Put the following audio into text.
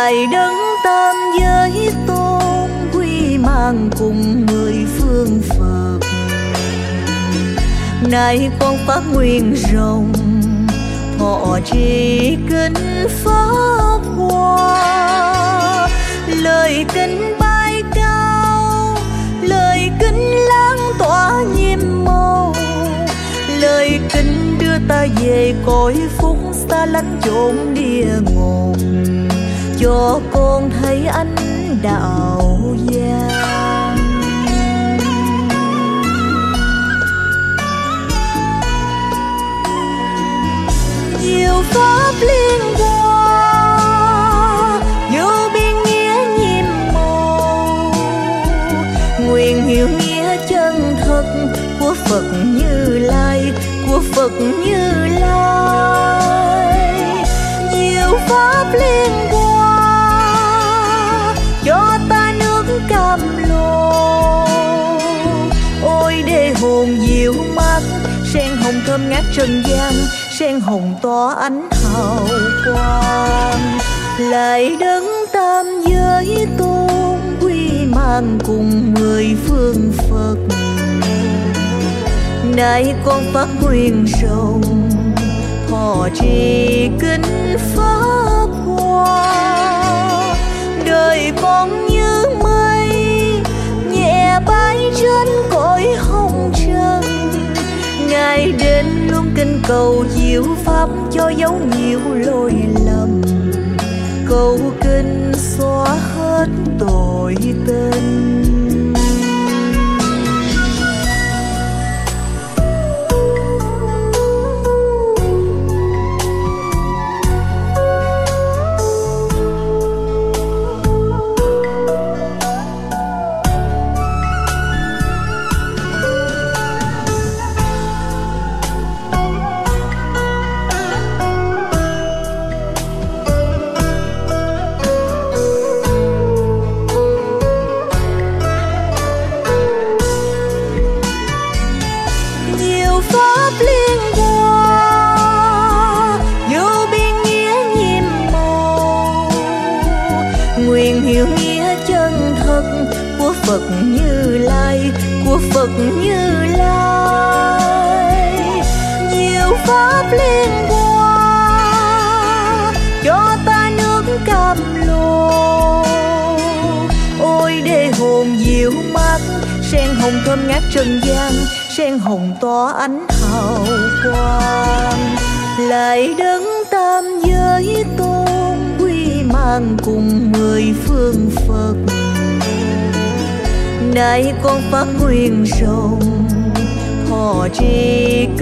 lại đấng tam giới tôn quy mang cùng mười phương Phật. Nay con phát nguyện rộng thọ trì kinh pháp hoa, lời kinh bay cao, lời kinh lan tỏa nhiệm màu, lời kinh đưa ta về cõi phúc xa lánh chốn địa ngục, cho con thấy ánh đạo vàng. Nhiều pháp liên hoa vô biên nghĩa nhiệm màu, nguyện hiểu nghĩa chân thật của Phật Như Lai, của Phật Như Lai. Nhiều pháp liên hoa cho ta nước cam lồ, ôi để hồn diệu mắt sen hồng thơm ngát trần gian, sen hồng tỏa ánh hào quang. Lại đấng tam giới tôn quy mang cùng mười phương Phật. Nay con phát nguyện rộng thọ trì kinh pháp hoa, đời con như mây nhẹ bay trên cõi hồng trần. Ngài đến luôn kinh cầu diệu pháp cho dấu nhiều lỗi lầm, cầu kinh xóa hết tội tình. Phật Như Lai, của Phật Như Lai. Nhiều pháp liên hoa cho ta nước cam lồ, ôi để hồn diệu mắt sen hồng thơm ngát trần gian, sen hồng tỏa ánh hào quang. Lại đấng tam giới tôn quy mang cùng mười phương Phật. Nay con phát nguyện rộng thọ trì